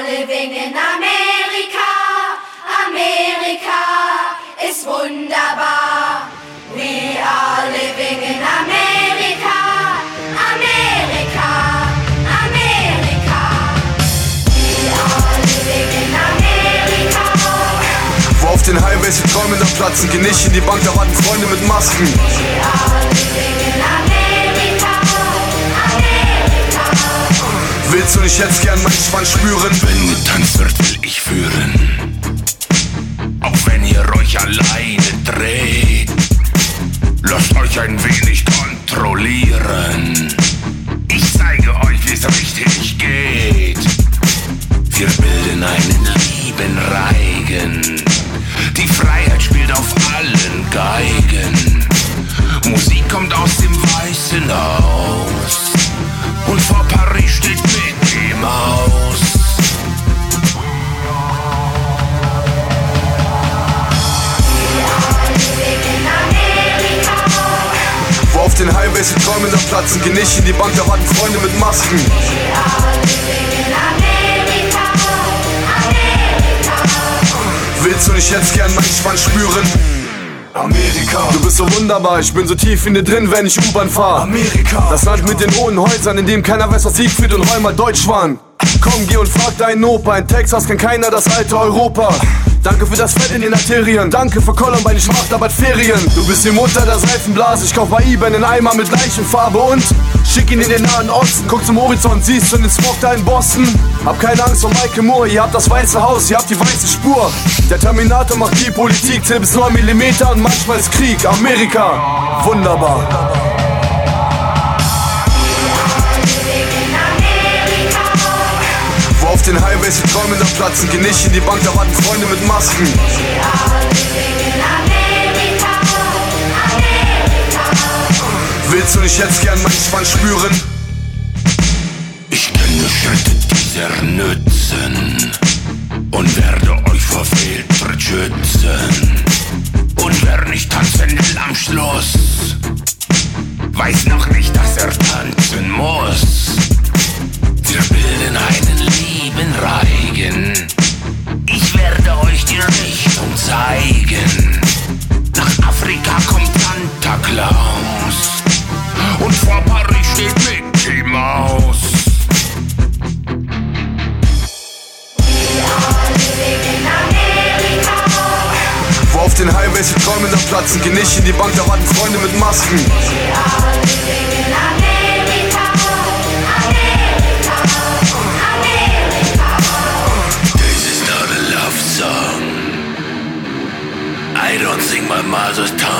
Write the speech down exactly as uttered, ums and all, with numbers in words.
living in America. America ist wunderbar. We are living in America. America, America. We are living in America. Wo auf den Highways die Träume dann platzen, geh nicht in die Bank, da warten Freunde mit Masken. We are living in America. America. Willst du nicht jetzt gern meinen Schwanz spüren? Wenn getanzt wird, will ich führen. Auch wenn ihr euch alleine dreht, lasst euch ein wenig kontrollieren. Ich zeige euch, wie's richtig geht. Wir bilden einen lieben Reigen. Die Freiheit spielt auf allen Geigen. Musik kommt aus dem Weißen Haus. Und vor Paris steht Mickey Maus. Wo auf den Highways die Träume dann platzen, geh nicht in die Bank, da warten Freunde mit Masken. Willst du nicht jetzt gern meinen Schwanz spüren? Amerika, du bist so wunderbar, ich bin so tief in dir drin, wenn ich U-Bahn fahr. Amerika, das Land mit den hohen Häusern, in dem keiner weiß, was Siegfried und Roy mal deutsch waren. Komm, geh und frag deinen Opa, in Texas kennt keiner das alte Europa. Danke für das Fett in den Arterien, danke für Columbine, ich mach da bald Ferien. Du bist die Mutter der Seifenblase, ich kauf bei eBay einen Eimer mit Leichenfarbe und schick ihn in den Nahen Osten. Guck zum Horizont, siehst du den Smog da in Boston. Hab keine Angst vor Michael Moore, ihr habt das Weiße Haus, ihr habt die weiße Spur. Der Terminator macht die Politik, zählt bis neun Millimeter und manchmal ist Krieg. Amerika, wunderbar. Wo auf den Highways die Träume dann platzen, geh nicht in die Bank, da warten Freunde mit Masken. Willst du nicht jetzt gern meinen Schwanz spüren? Ich kenne Schritte dieser Nützen und werde euch vor Fehltritt schützen. Und wer nicht tanzen will am Schluss, weiß noch nicht, dass er tanzen muss. Wir bilden einen lieben Reigen. Ich werde euch die Richtung zeigen. Nach Afrika kommt Santa Claus und vor Paris steht Mickey Maus. Wo auf den Highways die Träume dann platzen, geh nicht in die Bank, da warten Freunde mit Masken. I don't think my mother's tongue.